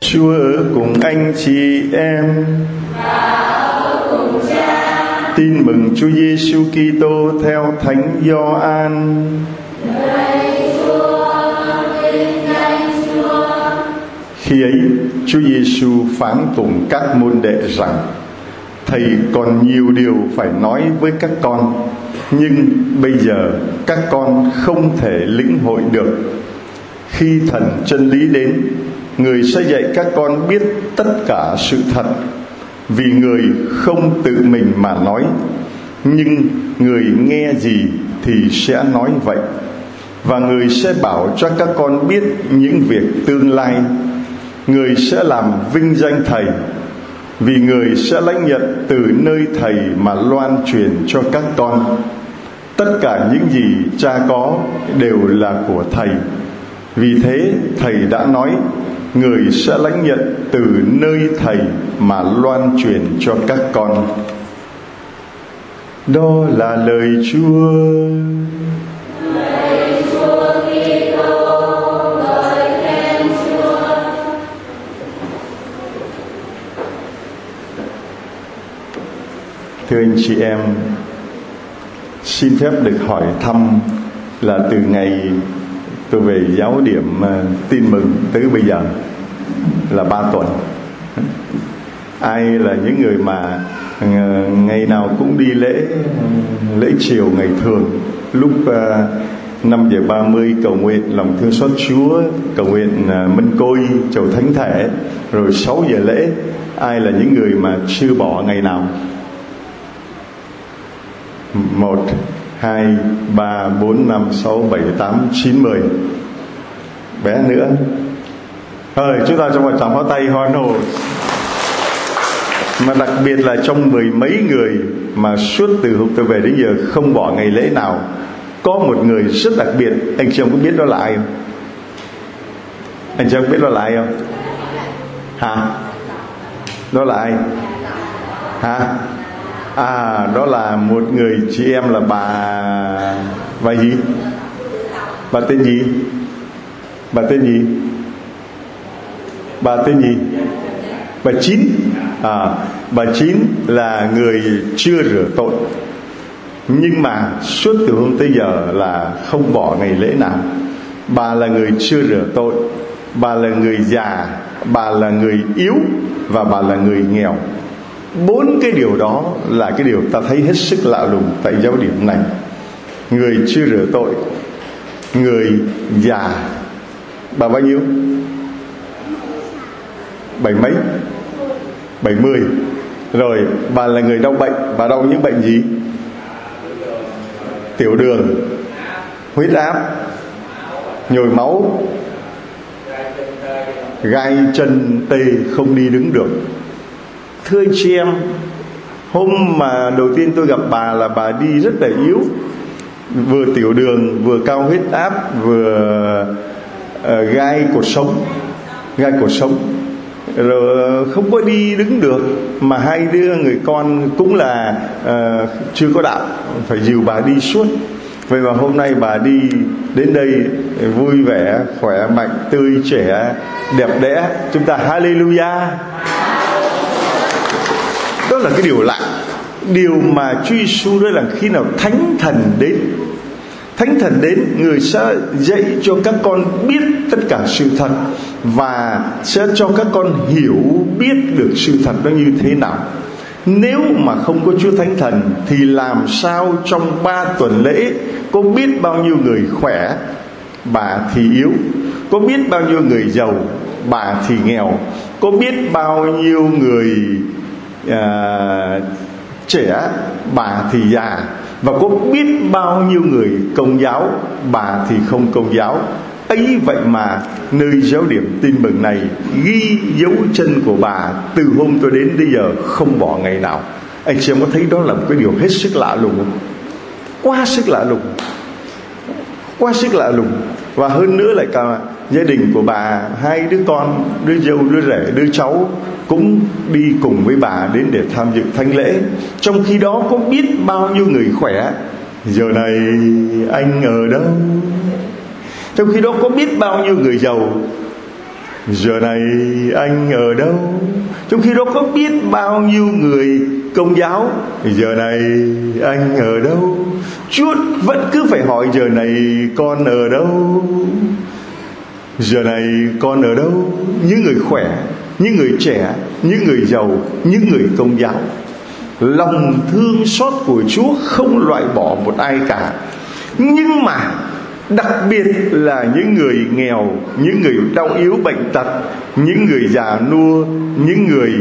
Chúa ở cùng anh chị em. Tin mừng Chúa Giêsu Kitô theo Thánh Gioan. Khi ấy, Chúa Giêsu phán cùng các môn đệ rằng: Thầy còn nhiều điều phải nói với các con, nhưng bây giờ các con không thể lĩnh hội được. Khi Thần chân lý đến, Người sẽ dạy các con biết tất cả sự thật, vì Người không tự mình mà nói, nhưng Người nghe gì thì sẽ nói vậy. Và Người sẽ bảo cho các con biết những việc tương lai. Người sẽ làm vinh danh Thầy, vì Người sẽ lãnh nhận từ nơi Thầy mà loan truyền cho các con. Tất cả những gì Cha có đều là của Thầy. Vì thế Thầy đã nói, Người sẽ lãnh nhận từ nơi Thầy mà loan truyền cho các con. Đó là lời Chúa. Thưa anh chị em, xin phép được hỏi thăm là từ ngày tôi về giáo điểm Tin Mừng tới bây giờ là 3 tuần. Ai là những người mà ngày nào cũng đi lễ chiều ngày thường, lúc 5:30 cầu nguyện lòng thương xót Chúa, cầu nguyện Minh Côi, chầu Thánh Thể, rồi 6 giờ lễ. Ai là những người mà chưa bỏ ngày nào? 1, 2, 3, 4, 5, 6, 7, 8, 9, 10. Bé nữa. Rồi chúng ta cho một tràng pháo tay hoan hô. Mà đặc biệt là trong 10 mấy người mà suốt từ hôm tôi về đến giờ không bỏ ngày lễ nào, có một người rất đặc biệt. Anh chị em có biết đó là ai không? Anh chị em có biết đó là ai không? Hả? Đó là ai? Hả? Đó là một người chị em là bà gì? Bà tên gì? Bà tên gì? Bà tên gì? Bà Chín. Bà Chín là người chưa rửa tội, nhưng mà suốt từ hôm tới giờ là không bỏ ngày lễ nào. Bà là người chưa rửa tội, bà là người già, bà là người yếu, và bà là người nghèo. 4 cái điều đó là cái điều ta thấy hết sức lạ lùng tại giáo điểm này. Người chưa rửa tội, người già. Bà bao nhiêu? 70 mấy? 70. Rồi bà là người đau bệnh. Bà đau những bệnh gì? Tiểu đường, huyết áp, nhồi máu, gai chân tê, không đi đứng được. Thưa anh chị em, hôm mà đầu tiên tôi gặp bà là bà đi rất là yếu, vừa tiểu đường, vừa cao huyết áp, vừa gai cột sống, rồi không có đi đứng được. Mà 2 đứa người con cũng là chưa có đạo, phải dìu bà đi suốt. Vậy mà hôm nay bà đi đến đây vui vẻ, khỏe mạnh, tươi trẻ, đẹp đẽ. Chúng ta hallelujah. Đó là cái điều lạ. Điều mà Chúa Giêsu nói là khi nào Thánh Thần đến, Người sẽ dạy cho các con biết tất cả sự thật, và sẽ cho các con hiểu biết được sự thật nó như thế nào. Nếu mà không có Chúa Thánh Thần thì làm sao trong 3 tuần lễ có biết bao nhiêu người khỏe, bà thì yếu, có biết bao nhiêu người giàu, bà thì nghèo, có biết bao nhiêu người trẻ, bà thì già, và có biết bao nhiêu người Công giáo, bà thì không Công giáo. Ấy vậy mà nơi giáo điểm Tin Mừng này ghi dấu chân của bà từ hôm tôi đến bây giờ không bỏ ngày nào. Anh chị em có thấy đó là một cái điều hết sức lạ lùng không? Quá sức lạ lùng. Và hơn nữa lại cả gia đình của bà, 2 đứa con, đứa dâu, đứa rể, đứa cháu cũng đi cùng với bà đến để tham dự thánh lễ. Trong khi đó có biết bao nhiêu người khỏe, giờ này anh ở đâu? Trong khi đó có biết bao nhiêu người giàu, giờ này anh ở đâu? Trong khi đó có biết bao nhiêu người Công giáo, giờ này anh ở đâu? Chúa vẫn cứ phải hỏi giờ này con ở đâu? Giờ này con ở đâu? Những người khỏe, những người trẻ, những người giàu, những người Công giáo, lòng thương xót của Chúa không loại bỏ một ai cả. Nhưng mà đặc biệt là những người nghèo, những người đau yếu bệnh tật, những người già nua, những người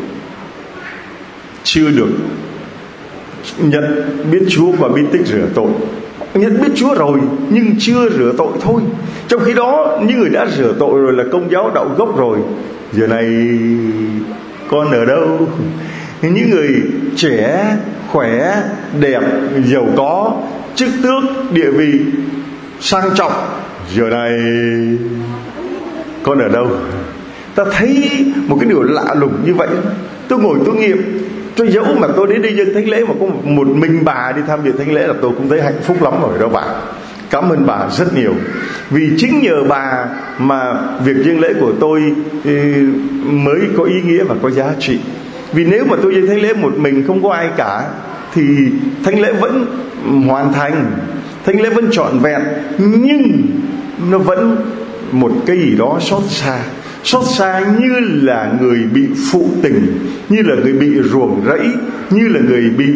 chưa được nhận biết Chúa và biết tích rửa tội. Nhận biết Chúa rồi nhưng chưa rửa tội thôi. Trong khi đó những người đã rửa tội rồi là Công giáo đạo gốc rồi, giờ này con ở đâu? Những người trẻ, khỏe, đẹp, giàu có, chức tước, địa vị, sang trọng, giờ này con ở đâu? Ta thấy một cái điều lạ lùng như vậy. Tôi ngồi tôi nghiệm, tôi dẫu mà tôi đến đây dân thánh lễ mà có một mình bà đi tham dự thánh lễ là tôi cũng thấy hạnh phúc lắm rồi đó bạn. Cảm ơn bà rất nhiều. Vì chính nhờ bà mà việc dâng lễ của tôi mới có ý nghĩa và có giá trị. Vì nếu mà tôi dâng thánh lễ một mình không có ai cả thì thánh lễ vẫn hoàn thành, thánh lễ vẫn trọn vẹn, nhưng nó vẫn một cái gì đó xót xa. Xót xa như là người bị phụ tình, như là người bị ruồng rẫy, như là người bị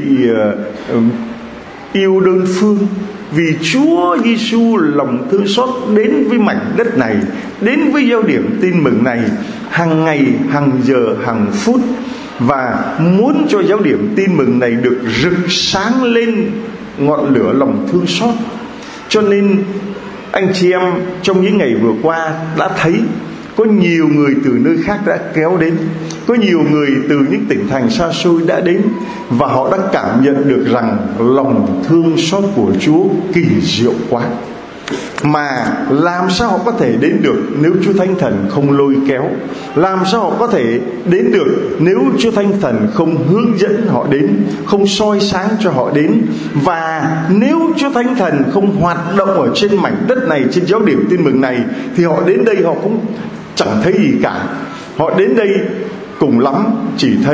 yêu đơn phương. Vì Chúa Giêsu lòng thương xót đến với mảnh đất này, đến với giao điểm tin mừng này hàng ngày, hàng giờ, hàng phút, và muốn cho giáo điểm tin mừng này được rực sáng lên ngọn lửa lòng thương xót. Cho nên anh chị em trong những ngày vừa qua đã thấy có nhiều người từ nơi khác đã kéo đến, có nhiều người từ những tỉnh thành xa xôi đã đến, và họ đã cảm nhận được rằng lòng thương xót của Chúa kỳ diệu quá. Mà làm sao họ có thể đến được nếu Chúa Thánh Thần không lôi kéo? Làm sao họ có thể đến được nếu Chúa Thánh Thần không hướng dẫn họ đến, không soi sáng cho họ đến? Và nếu Chúa Thánh Thần không hoạt động ở trên mảnh đất này, trên giáo điểm tin mừng này, thì họ đến đây họ cũng chẳng thấy gì cả. Họ đến đây cùng lắm chỉ thấy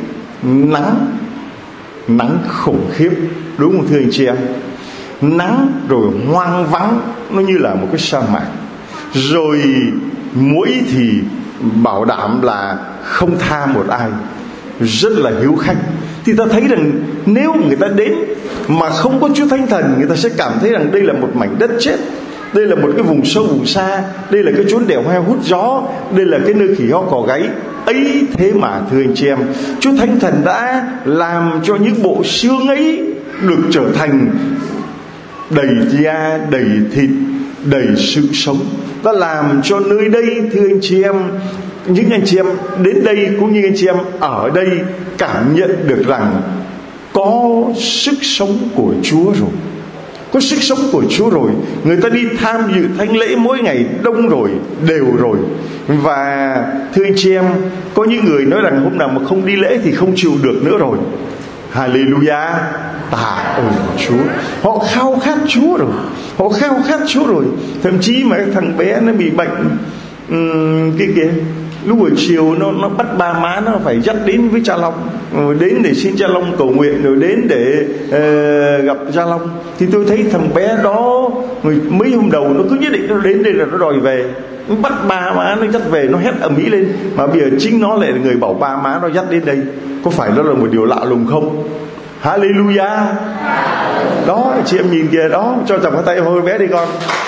nắng khủng khiếp, đúng không thưa anh chị em? Nắng rồi hoang vắng, nó như là một cái sa mạc. Rồi muỗi thì bảo đảm là không tha một ai, rất là hiếu khách. Thì ta thấy rằng nếu người ta đến mà không có Chúa Thánh Thần, người ta sẽ cảm thấy rằng đây là một mảnh đất chết, đây là một cái vùng sâu vùng xa, đây là cái chốn đèo heo hút gió, đây là cái nơi khỉ ho cò gáy. Ấy thế mà thưa anh chị em, Chúa Thánh Thần đã làm cho những bộ xương ấy được trở thành đầy da, đầy thịt, đầy sự sống. Đã làm cho nơi đây thưa anh chị em, những anh chị em đến đây cũng như anh chị em ở đây cảm nhận được rằng có sức sống của Chúa rồi. Có sức sống của Chúa rồi. Người ta đi tham dự thánh lễ mỗi ngày đông rồi, đều rồi. Và thưa anh chị em, có những người nói rằng hôm nào mà không đi lễ thì không chịu được nữa rồi. Hallelujah, tạ ơn Chúa. Họ khao khát Chúa rồi, họ khao khát Chúa rồi. Thậm chí mà thằng bé nó bị bệnh cái kìa, lúc buổi chiều nó bắt ba má nó phải dắt đến với cha Long, rồi đến để xin cha Long cầu nguyện, rồi đến để gặp cha Long. Thì tôi thấy thằng bé đó mấy hôm đầu nó cứ nhất định nó đến đây là nó đòi về, nó bắt ba má nó dắt về, nó hét ầm ĩ lên. Mà bây giờ chính nó lại là người bảo ba má nó dắt đến đây. Có phải đó là một điều lạ lùng không? Hallelujah. Đó, chị em nhìn kìa, đó, cho chồng cái tay hôi bé đi con.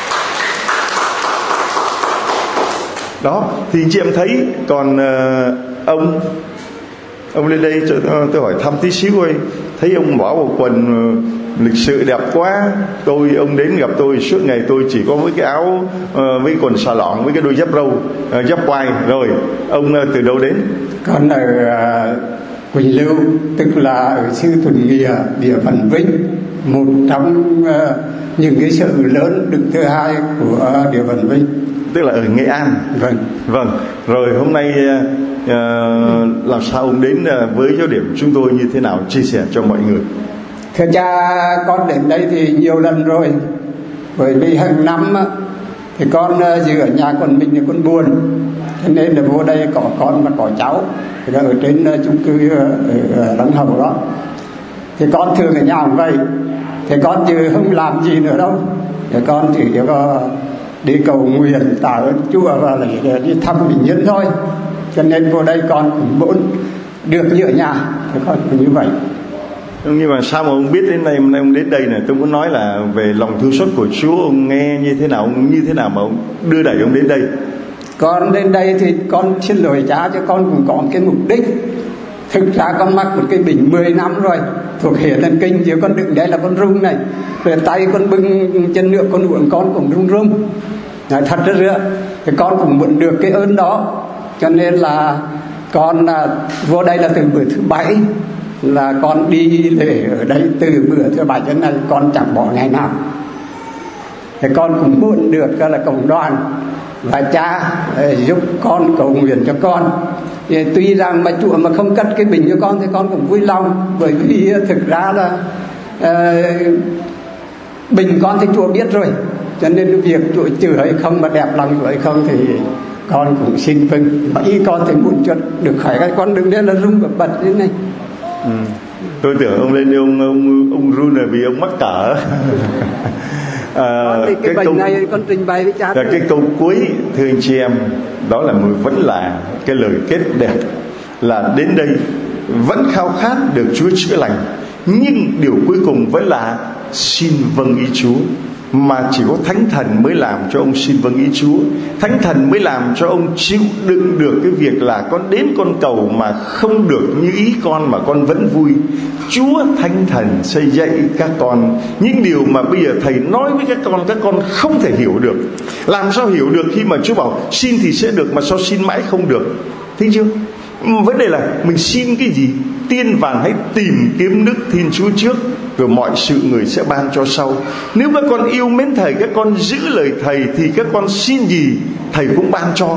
Đó, thì chị em thấy. Còn ông lên đây cho tôi hỏi thăm tí xíu ơi. Thấy ông bỏ bộ quần lịch sự đẹp quá. Ông đến gặp tôi suốt ngày tôi chỉ có với cái áo với quần xà lọn với cái đôi dép râu, dép quai. Rồi ông từ đâu đến? Con ở Quỳnh Lưu, tức là ở xứ Thuận Nghĩa, địa phận Vinh, một trong những cái sự lớn đứng thứ hai của địa phận Vinh, tức là ở Nghệ An. Vâng. Rồi hôm nay làm sao ông đến với giáo điểm chúng tôi như thế nào, chia sẻ cho mọi người? Thưa cha, con đến đây thì nhiều lần rồi. Bởi vì hàng năm thì con giữ ở nhà con mình thì con buồn. Cho nên là vô đây có con và có cháu thì ở trên chung cư ở Long Hậu đó. Thì con thường ở nhà cũng vậy, thì con chứ không làm gì nữa đâu, thì con chỉ có đi cầu nguyện tạ ơn Chúa và lại đi thăm bệnh nhân thôi. Cho nên vô đây con cũng muốn được như ở nhà, thì con cũng như vậy. Nhưng mà sao mà ông biết đến đây, ông đến đây này, tôi muốn nói là về lòng thương xót của Chúa, ông nghe như thế nào, ông như thế nào mà ông đưa đẩy ông đến đây? Con đến đây thì con xin lỗi cha, cho con cũng có cái mục đích. Thực ra con mắc một cái bệnh 10 năm rồi, thuộc hệ thần kinh, chứ con đứng đây là con rung này, rồi tay con bưng chân nước con uống con cũng rung rung. Thật rất rứa, thì con cũng muốn được cái ơn đó, cho nên là con vô đây là từ bữa thứ 7 là con đi lễ ở đây, từ bữa thứ 7 cho nên con chẳng bỏ ngày nào. Thì con cũng muốn được là cộng đoàn và cha giúp con, cầu nguyện cho con. Thì tuy rằng mà Chúa mà không cất cái bình cho con thì con cũng vui lòng, bởi vì thực ra là bình con thì Chúa biết rồi, cho nên cái việc Chúa chữa hay không mà đẹp lòng Chúa hay không thì con cũng xin vâng. Mà ý con thì muốn cho được khỏe, cái con đừng nên là rung và bật thế này. Tôi tưởng ông lên đây ông run là vì ông mắc cỡ. Cái bệnh này con trình bày với cha. Cái câu cuối thưa anh chị em, đó là vẫn là cái lời kết đẹp, là đến đây vẫn khao khát được Chúa chữa lành, nhưng điều cuối cùng vẫn là xin vâng ý Chúa. Mà chỉ có Thánh Thần mới làm cho ông xin vâng ý Chúa. Thánh Thần mới làm cho ông chịu đựng được cái việc là con đến con cầu mà không được như ý con mà con vẫn vui. Chúa Thánh Thần sẽ dạy các con những điều mà bây giờ thầy nói với các con không thể hiểu được. Làm sao hiểu được khi mà Chúa bảo xin thì sẽ được, mà sao xin mãi không được? Thấy chưa? Vấn đề là mình xin cái gì? Tiên vàng hãy tìm kiếm nước Thiên Chúa trước, rồi mọi sự người sẽ ban cho sau. Nếu các con yêu mến thầy, các con giữ lời thầy, thì các con xin gì thầy cũng ban cho.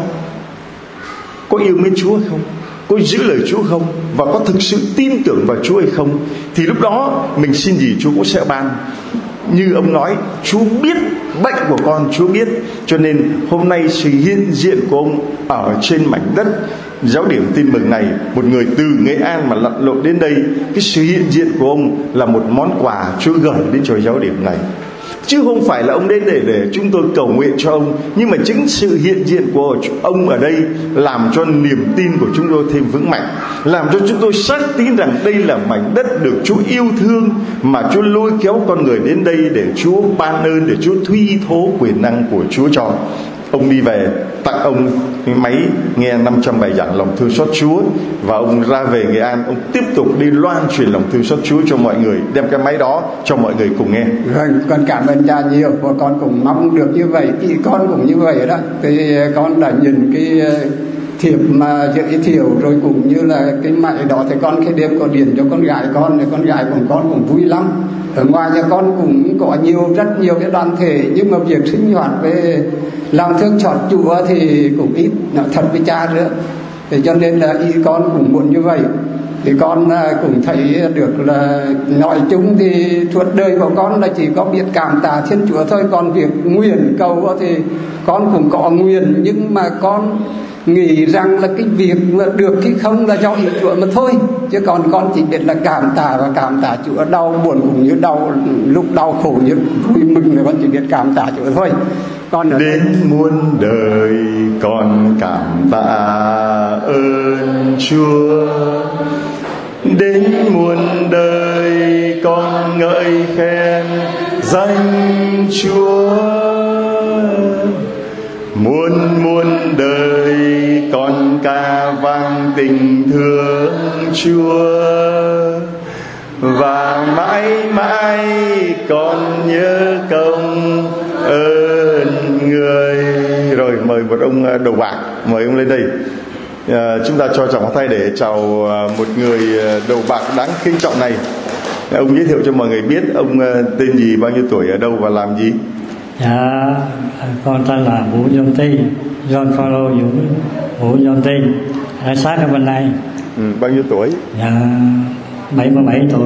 Có yêu mến Chúa không? Có giữ lời Chúa không? Và có thực sự tin tưởng vào Chúa hay không? Thì lúc đó mình xin gì Chúa cũng sẽ ban. Như ông nói, Chúa biết bệnh của con, Chúa biết. Cho nên hôm nay sự hiện diện của ông ở trên mảnh đất Giáo điểm Tin Mừng này, một người từ Nghệ An mà lặn lội đến đây, cái sự hiện diện của ông là một món quà Chúa gửi đến cho giáo điểm này. Chứ không phải là ông đến để chúng tôi cầu nguyện cho ông, nhưng mà chính sự hiện diện của ông ở đây làm cho niềm tin của chúng tôi thêm vững mạnh, làm cho chúng tôi xác tín rằng đây là mảnh đất được Chúa yêu thương, mà Chúa lôi kéo con người đến đây để Chúa ban ơn, để Chúa thuy thố quyền năng của Chúa cho. Ông đi về tặng ông cái máy nghe 500 bài giảng lòng thương xót Chúa, và ông ra về Nghệ An, ông tiếp tục đi loan truyền lòng thương xót Chúa cho mọi người, đem cái máy đó cho mọi người cùng nghe. Vâng, con cảm ơn cha nhiều, và con cũng mong được như vậy, thì con cũng như vậy đó. Thì con đã nhìn cái thiệp mà giới thiệu rồi, cũng như là cái máy đó, thì con cái đêm có điện cho con gái con, thì con gái của con cũng vui lắm. Ở ngoài nhà con cũng có rất nhiều cái đoàn thể, nhưng mà việc sinh hoạt về lòng thương xót Chúa thì cũng ít, nói thật với cha nữa. Thì cho nên là ý con cũng muốn như vậy. Thì con cũng thấy được là nói chung thì suốt đời của con là chỉ có biết cảm tạ Thiên Chúa thôi. Còn việc nguyện cầu thì con cũng có nguyện, nhưng mà con nghĩ rằng là cái việc mà được hay không là do ý Chúa mà thôi. Chứ còn con chỉ biết là cảm tạ, và cảm tạ Chúa, đau buồn cũng như đau, lúc đau khổ như vui mừng, là con chỉ biết cảm tạ Chúa thôi. Con đến muôn đời con cảm tạ ơn Chúa, đến muôn đời con ngợi khen danh Chúa, muôn đời con ca vang tình thương Chúa, và mãi mãi con nhớ công ơn người. Rồi mời một ông đầu bạc, mời ông lên đây. Chúng ta cho trọng tay để chào một người đầu bạc đáng kính trọng này. Ông giới thiệu cho mọi người biết ông tên gì, bao nhiêu tuổi, ở đâu và làm gì? Dạ, con tên là Vũ Văn Tiên, John Carlo Vũ Văn Tiên, ở sát ở bên này. Bao nhiêu tuổi? Dạ, 77 tuổi.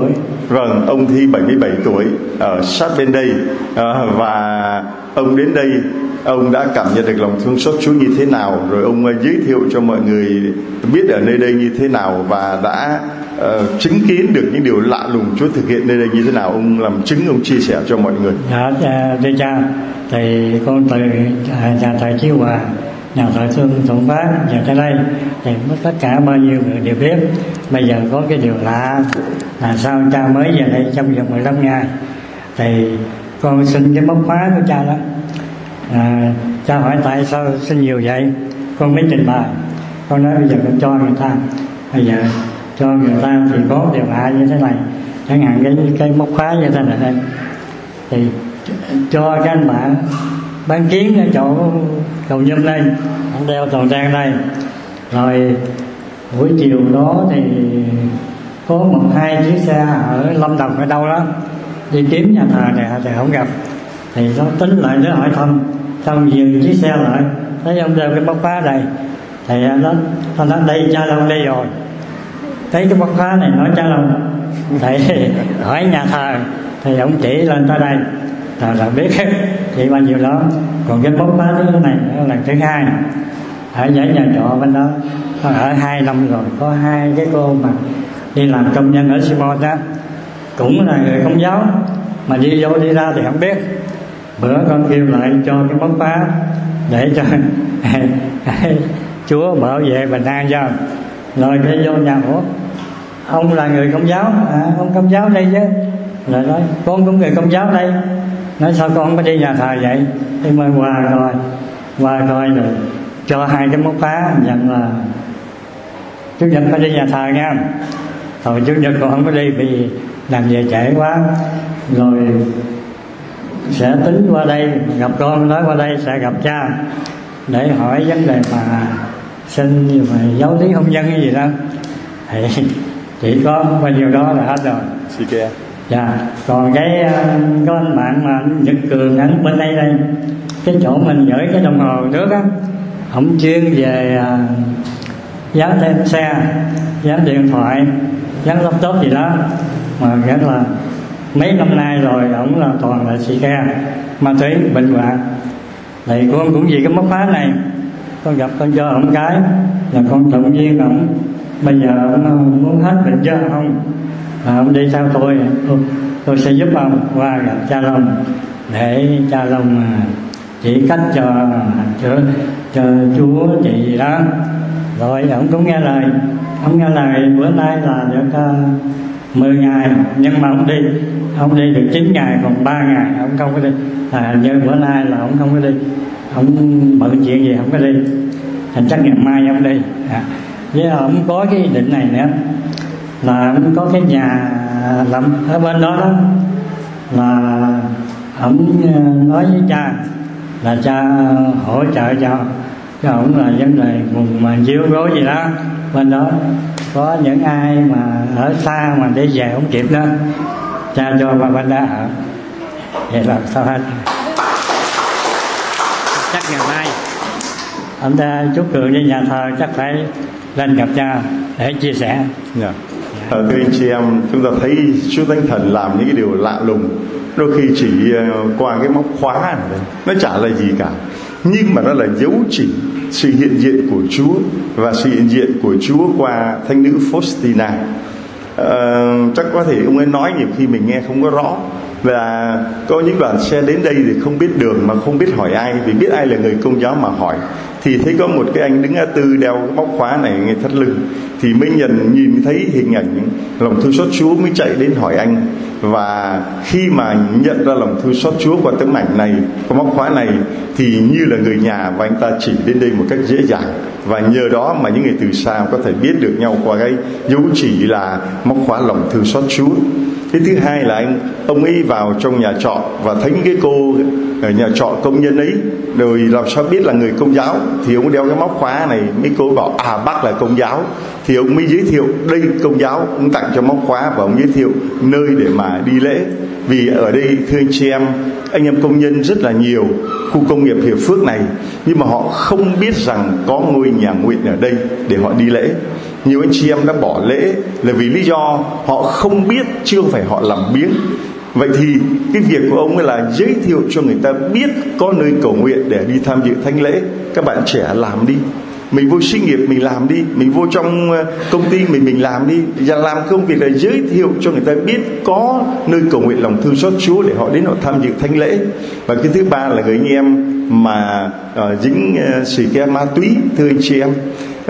Vâng, ông Thi 77 tuổi ở sát bên đây, và ông đến đây, ông đã cảm nhận được lòng thương xót Chúa như thế nào, rồi ông giới thiệu cho mọi người biết ở nơi đây như thế nào, và đã chứng kiến được những điều lạ lùng Chúa thực hiện nơi đây như thế nào. Ông làm chứng, ông chia sẻ cho mọi người. Dạ, thưa cha, thì con từ nhà thờ Chí Hòa, nhà thờ Thương Thuận Phát và tới đây thì tất cả bao nhiêu người đều biết. Bây giờ có cái điều lạ là sao cha mới về đây trong vòng 15 ngày thì con xin cái móc khóa của cha đó. Cha hỏi tại sao xin nhiều vậy, con mới trình bày. Con nói bây giờ con cho người ta, bây giờ cho người ta thì có điều lạ như thế này, chẳng hạn cái móc khóa như thế này đây, thì cho các anh bạn bán kiến ở chỗ cầu Nhâm đây, ông đeo toàn trang đây, rồi buổi chiều đó thì có 1-2 chiếc xe ở Lâm Đồng ở đâu đó đi kiếm nhà thờ này thì không gặp, thì nó tính lại nó hỏi thăm, xong dừng chiếc xe lại thấy ông đeo cái móc khóa đây, thì nó nói đây cha Long đây rồi, thấy cái móc khóa này nói cha Long, thì hỏi nhà thờ thì ông chỉ lên tới đây là biết chỉ bao nhiêu đó. Còn cái móc khóa thứ này là thứ hai ở dãy nhà trọ bên đó, ở 2 năm rồi, có 2 cái cô mà đi làm công nhân ở Simon đó, cũng là người Công giáo mà đi vô đi ra thì không biết. Bữa con kêu lại cho cái móc khóa để cho Chúa bảo vệ bình an cho, rồi cái vô nhà, ủa ông là người Công giáo, ông Công giáo đây chứ, rồi nói con cũng người Công giáo đây. Nói sao con không có đi nhà thờ vậy, thì mời qua coi rồi cho 2 cái móc khóa, dặn là Chủ nhật phải đi nhà thờ nha. Rồi Chủ nhật con không có đi vì làm về trễ quá, rồi sẽ tính qua đây gặp con, nói qua đây sẽ gặp cha để hỏi vấn đề mà xin như mà giáo lý hôn nhân cái gì đó, thì chỉ có bao nhiêu đó là hết rồi. Dạ, còn có anh bạn mà Nhật Cường anh bên đây cái chỗ mình gửi cái đồng hồ nước á, ổng chuyên về dán thêm xe, dán điện thoại, dán laptop gì đó, mà rất là mấy năm nay rồi ổng là toàn là xì ke, ma túy, bệnh hoạn. Thì con cũng vì cái móc khóa này, con gặp con cho ổng cái là con động viên ổng, bây giờ ổng muốn hết bệnh chứ không, ông đi theo tôi sẽ giúp ông qua gặp cha Long để cha Long chỉ cách cho Chúa chị gì đó. Rồi ông cũng nghe lời, bữa nay là được 10 ngày, nhưng mà ông đi được 9 ngày, còn 3 ngày ông không có đi. Như bữa nay là ông không có đi, ông bận chuyện gì không có đi, thành chắc ngày mai ông đi. Với ông có cái ý định này nữa là ông có cái nhà làm ở bên đó đó, là ông nói với cha là cha hỗ trợ cho ông là vấn đề vùng mà chiếu gối gì đó, bên đó có những ai mà ở xa mà đi về không kịp đó, cha cho qua bên đó ở. Vậy là sao hết, chắc ngày mai ông ta chúc Cường với nhà thờ chắc phải lên gặp cha để chia sẻ. Thưa anh chị em, chúng ta thấy Chúa Thánh Thần làm những cái điều lạ lùng, đôi khi chỉ qua cái móc khóa này, nó chả là gì cả, nhưng mà nó là dấu chỉ sự hiện diện của Chúa, và sự hiện diện của Chúa qua thánh nữ Faustina. Chắc có thể ông ấy nói nhiều khi mình nghe không có rõ, và có những đoàn xe đến đây thì không biết đường mà không biết hỏi ai, vì biết ai là người Công giáo mà hỏi, thì thấy có một cái anh đứng ngã tư đeo cái móc khóa này ngay thắt lưng, thì mới nhìn thấy hình ảnh lòng thương xót Chúa mới chạy đến hỏi anh. Và khi mà nhận ra lòng thương xót Chúa qua tấm ảnh này, qua móc khóa này, thì như là người nhà, và anh ta chỉ đến đây một cách dễ dàng, và nhờ đó mà những người từ xa có thể biết được nhau qua cái dấu chỉ là móc khóa lòng thương xót Chúa. Cái thứ hai là ông ấy vào trong nhà trọ và thấy cái cô ở nhà trọ công nhân ấy, rồi làm sao biết là người Công giáo, thì ông đeo cái móc khóa này, mấy cô bảo bác là Công giáo, thì ông mới giới thiệu đây Công giáo, ông tặng cho móc khóa và ông giới thiệu nơi để mà đi lễ. Vì ở đây thưa anh chị em, anh em công nhân rất là nhiều, khu công nghiệp Hiệp Phước này, nhưng mà họ không biết rằng có ngôi nhà nguyện ở đây để họ đi lễ. Nhiều anh chị em đã bỏ lễ là vì lý do họ không biết, chưa phải họ làm biếng. Vậy thì cái việc của ông ấy là giới thiệu cho người ta biết có nơi cầu nguyện để đi tham dự thánh lễ. Các bạn trẻ làm đi. Mình vô sinh nghiệp mình làm đi, mình vô trong công ty mình làm đi, và làm công việc là giới thiệu cho người ta biết có nơi cầu nguyện lòng thương xót Chúa để họ đến họ tham dự thánh lễ. Và cái thứ ba là người anh em mà dính xì ke ma túy, thưa anh chị em,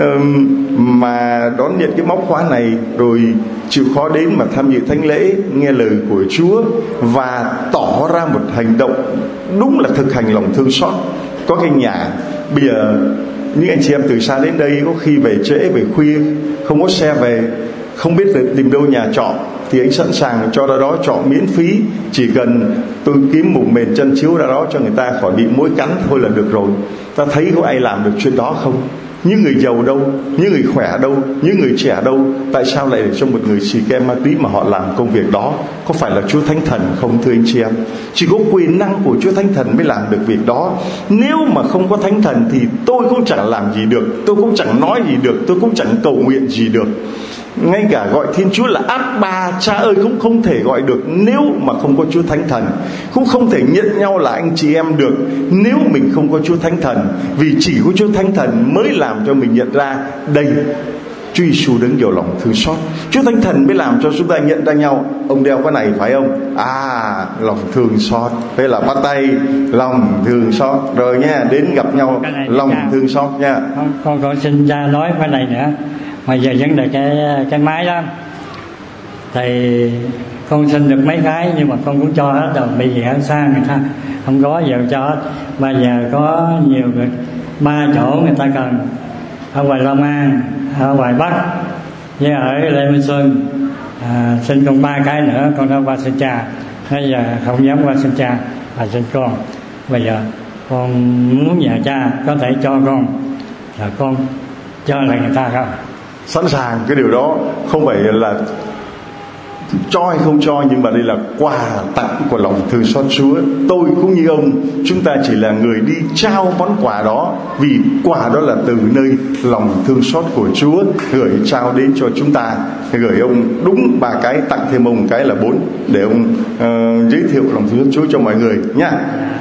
mà đón nhận cái móc khóa này rồi chịu khó đến mà tham dự thánh lễ, nghe lời của Chúa và tỏ ra một hành động đúng là thực hành lòng thương xót. Có cái nhà bây giờ những anh chị em từ xa đến đây có khi về trễ, về khuya, không có xe về, không biết tìm đâu nhà trọ, thì anh sẵn sàng cho ra đó trọ miễn phí. Chỉ cần tôi kiếm một mền chân chiếu ra đó cho người ta khỏi bị muỗi cắn thôi là được rồi. Ta thấy có ai làm được chuyện đó không? Những người giàu đâu, những người khỏe đâu, những người trẻ đâu? Tại sao lại để cho một người xì ke ma túy mà họ làm công việc đó? Có phải là Chúa Thánh Thần không, thưa anh chị em? Chỉ có quyền năng của Chúa Thánh Thần mới làm được việc đó. Nếu mà không có Thánh Thần thì tôi cũng chẳng làm gì được, tôi cũng chẳng nói gì được, tôi cũng chẳng cầu nguyện gì được. Ngay cả gọi Thiên Chúa là Abba, Cha ơi, cũng không thể gọi được nếu mà không có Chúa Thánh Thần. Cũng không thể nhận nhau là anh chị em được nếu mình không có Chúa Thánh Thần. Vì chỉ có Chúa Thánh Thần mới làm cho mình nhận ra đây, Chúa Giêsu đứng nhiều lòng thương xót. Chúa Thánh Thần mới làm cho chúng ta nhận ra nhau. Ông đeo cái này phải không? À, lòng thương xót. Thế là bắt tay, lòng thương xót. Rồi nha, đến gặp nhau lòng thương xót nha. Con xin cha nói cái này nữa. Mà giờ vấn đề cái máy đó thì con xin được mấy cái, nhưng mà con cũng cho hết rồi. Bây giờ ở xa người ta không có, giờ cho hết. Bây giờ có nhiều người, 3 chỗ người ta cần, ở ngoài Long An, ở ngoài Bắc với ở Lê Minh Xuân. Xin con 3 cái nữa. Con đã qua xin cha, bây giờ không dám qua xin cha và xin con. Bây giờ con muốn nhờ cha có thể cho con, là con cho lại người ta không? Sẵn sàng cái điều đó, không phải là cho hay không cho, nhưng mà đây là quà tặng của lòng thương xót Chúa. Tôi cũng như ông, chúng ta chỉ là người đi trao món quà đó, vì quà đó là từ nơi lòng thương xót của Chúa gửi trao đến cho chúng ta. Gửi ông đúng 3 cái, tặng thêm ông cái là 4, để ông giới thiệu lòng thương xót Chúa cho mọi người nha.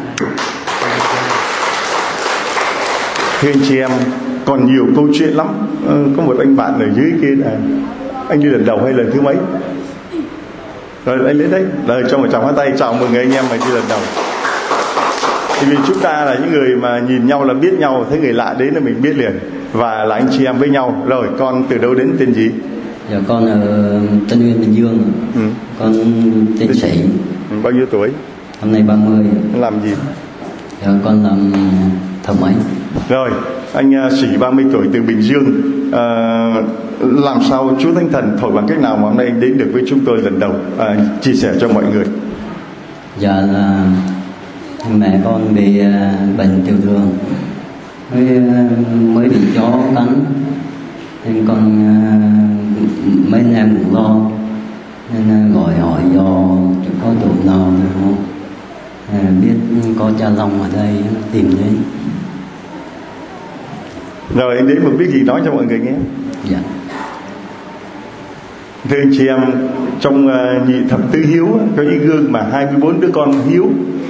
Thưa anh chị em, còn nhiều câu chuyện lắm. Có một anh bạn ở dưới kia là anh đi lần đầu hay lần thứ mấy? Rồi anh đến đấy, rồi cho một tràng pháo tay chào mừng người anh em mà đi lần đầu. Vì chúng ta là những người mà nhìn nhau là biết nhau, thấy người lạ đến là mình biết liền, và là anh chị em với nhau. Rồi con từ đâu đến, tên gì? Dạ con ở Tân Nguyên, Bình Dương. Con tên Sĩ. Bao nhiêu tuổi? Năm nay 30. Làm gì? Dạ con làm thợ máy. Rồi anh Sĩ 30 tuổi từ Bình Dương. Làm sao Chúa Thánh Thần thổi bằng cách nào mà hôm nay anh đến được với chúng tôi lần đầu? Chia sẻ cho mọi người. Dạ là mẹ con bị bệnh tiểu đường, mới bị chó cắn, nên con mấy anh em cũng lo, nên gọi hỏi do có chỗ nào không, biết có cha Long ở đây tìm đến. Rồi anh đến mục đích gì nói cho mọi người nghe? Dạ. Thưa anh chị em, trong nhị thập tứ hiếu có những gương mà 24 đứa con hiếu.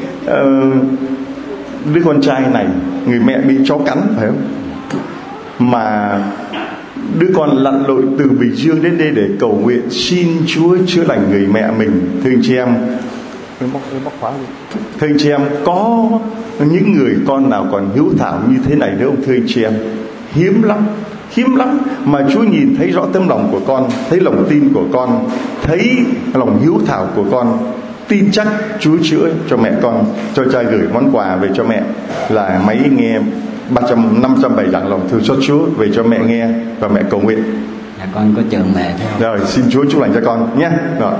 Đứa con trai này người mẹ bị chó cắn phải không, mà đứa con lặn lội từ Bình Dương đến đây để cầu nguyện xin Chúa chữa lành người mẹ mình. Thưa anh chị em, thưa anh chị em, có những người con nào còn hiếu thảo như thế này nữa không? Thưa anh chị em, hiếm lắm. Mà Chúa nhìn thấy rõ tấm lòng của con, thấy lòng tin của con, thấy lòng hiếu thảo của con, tin chắc Chúa chữa cho mẹ con. Cho cha gửi món quà về cho mẹ là máy nghe 500 bài giảng lòng thương xót Chúa về cho mẹ nghe và mẹ cầu nguyện. Dạ con có chờ mẹ theo. Rồi xin Chúa chúc lành cho con nhé. Rồi.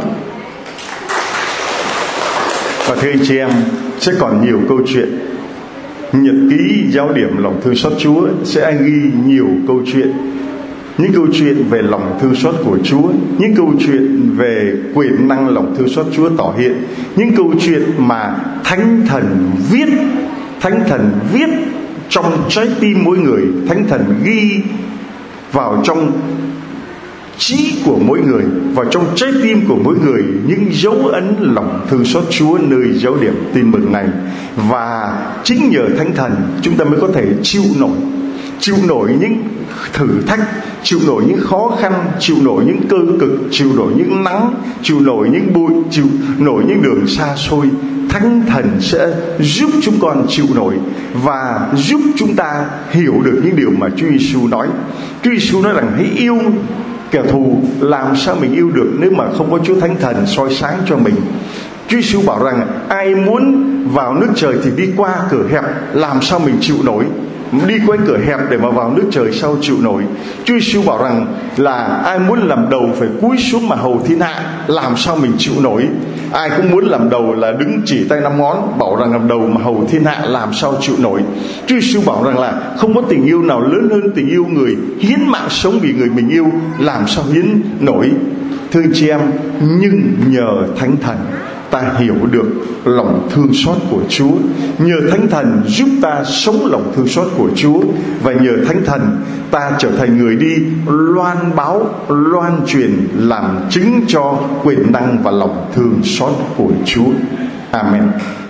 Và thưa anh chị em, sẽ còn nhiều câu chuyện. Nhật ký giáo điểm lòng thương xót Chúa sẽ ghi nhiều câu chuyện, những câu chuyện về lòng thương xót của Chúa, những câu chuyện về quyền năng lòng thương xót Chúa tỏ hiện, những câu chuyện mà Thánh Thần viết trong trái tim mỗi người. Thánh Thần ghi vào trong trí của mỗi người, vào trong trái tim của mỗi người những dấu ấn lòng thương xót Chúa nơi dấu điểm tin mừng này. Và chính nhờ Thánh Thần chúng ta mới có thể chịu nổi những thử thách, chịu nổi những khó khăn, chịu nổi những cơ cực, chịu nổi những nắng, chịu nổi những bụi, chịu nổi những đường xa xôi. Thánh Thần sẽ giúp chúng con chịu nổi và giúp chúng ta hiểu được những điều mà Chúa Giêsu nói. Chúa Giêsu nói rằng hãy yêu kẻ thù. Làm sao mình yêu được nếu mà không có Chúa Thánh Thần soi sáng cho mình? Chúa Giêsu bảo rằng ai muốn vào nước trời thì đi qua cửa hẹp. Làm sao mình chịu nổi? Đi qua cửa hẹp để mà vào nước trời sao chịu nổi? Chúa Giêsu bảo rằng là ai muốn làm đầu phải cúi xuống mà hầu thiên hạ. Làm sao mình chịu nổi? Ai cũng muốn làm đầu là đứng chỉ tay năm ngón, bảo rằng làm đầu mà hầu thiên hạ, làm sao chịu nổi? Chúa Giêsu bảo rằng là không có tình yêu nào lớn hơn tình yêu người, hiến mạng sống vì người mình yêu. Làm sao hiến nổi? Thưa chị em, nhưng nhờ Thánh Thần ta hiểu được lòng thương xót của Chúa. Nhờ Thánh Thần giúp ta sống lòng thương xót của Chúa. Và nhờ Thánh Thần ta trở thành người đi loan báo, loan truyền, làm chứng cho quyền năng và lòng thương xót của Chúa. Amen.